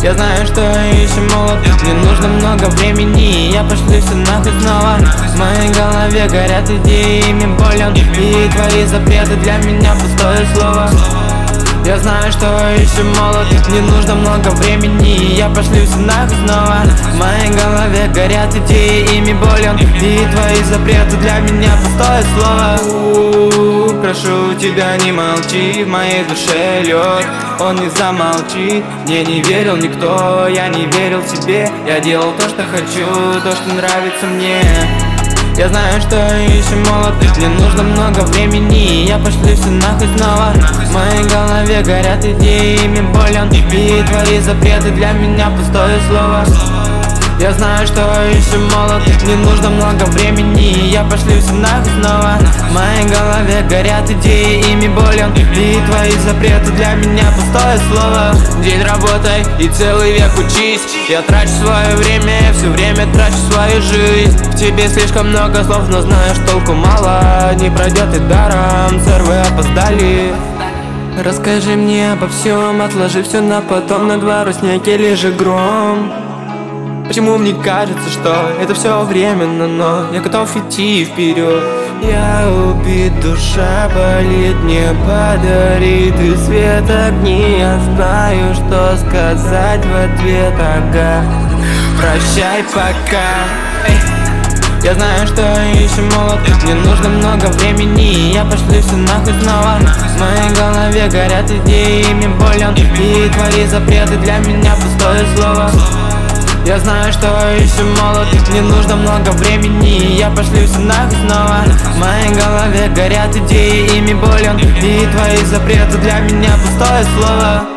Я знаю, что еще молод, мне нужно много времени. Я пошлю все нахуй снова. В моей голове горят идеи, ими болен. И твои запреты для меня пустое слово. Я знаю, что еще молод, мне нужно много времени. Я пошлю все нахуй снова. В моей голове горят идеи, ими болен. И твои запреты для меня пустое слово. Прошу тебя, не молчи, в моей душе лед, он не замолчит. Мне не верил никто, я не верил себе. Я делал то, что хочу, то, что нравится мне. Я знаю, что еще молод, мне нужно много времени. Я пошлю все нахуй снова. В моей голове горят идеи, ими болен. И твои запреты для меня пустое слово. Я знаю, что еще молод, мне нужно много времени. Я пошлю все нахуй снова. В моей голове горят идеи, ими болен. И твои запреты для меня пустое слово. День работай и целый век учись. Я трачу свое время, все время трачу свою жизнь. В тебе слишком много слов, но знаешь, толку мало. Не пройдет и даром, сэрвы опоздали. Расскажи мне обо всем, отложи все на потом. На двору снег или же гром. Почему мне кажется, что это все временно, но я готов идти вперед. Я убит, душа болит, мне подари ты свет огни. Я знаю, что сказать в ответ, ага. Прощай пока. Я знаю, что еще молод, мне нужно много времени. Я пошлю все нахуй снова. В моей голове горят идеи, ими болен. И твои запреты для меня пустое слово. Я знаю, что еще молод, мне нужно много времени. Я пошлю все нахуй снова. В моей голове горят идеи, ими болен. И твои запреты для меня пустое слово.